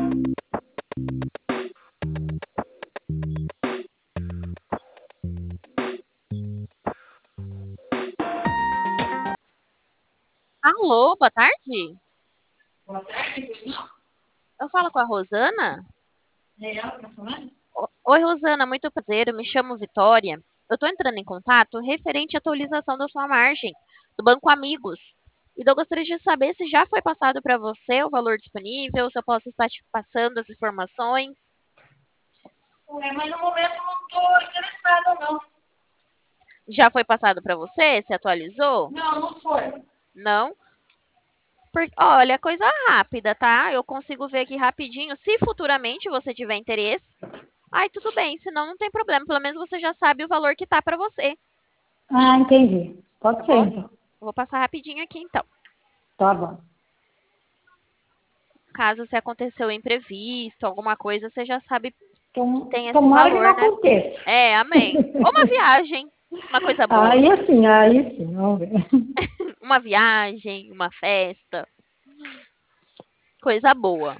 Alô, boa tarde. Boa tarde, Eu falo com a Rosana? Real, tá falando? Oi, Rosana, muito prazer. Eu me chamo Vitória. Eu estou entrando em contato referente à atualização da sua margem do Banco Amigos. E eu gostaria de saber se já foi passado para você o valor disponível, se eu posso estar te passando as informações. Ué, mas no momento não estou interessada, não. Já foi passado para você? Se atualizou? Não, não foi. Não? Olha, coisa rápida, tá? Eu consigo ver aqui rapidinho. Se futuramente você tiver interesse, ai, tudo bem, senão não tem problema. Pelo menos você já sabe o valor que tá para você, Ah, entendi. tá Pode ser, bom? então. Vou passar rapidinho aqui então. Tá bom. Caso se aconteceu imprevisto, alguma coisa, você já sabe que tem esse Tomara que não valor, né? aconteça. É, amém. Ou uma viagem, uma coisa boa. Aí sim, vamos ver. Uma viagem, uma festa, coisa boa.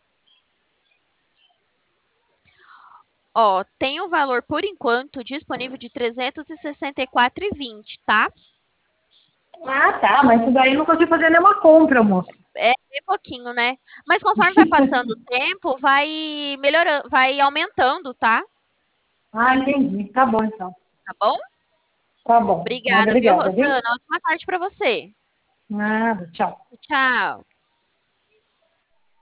Ó, tem um valor por enquanto disponível de 364,20, tá? Ah, tá, mas isso daí eu não consigo fazer nenhuma compra, moço. É bem pouquinho, né? Mas conforme vai passando o tempo, vai melhorando, vai aumentando, tá? Ah, entendi. Tá bom, então. Tá bom? Tá bom. Obrigada, viu, Obrigada, viu? Rosana? Ótima tarde para você. Nada, tchau. Tchau.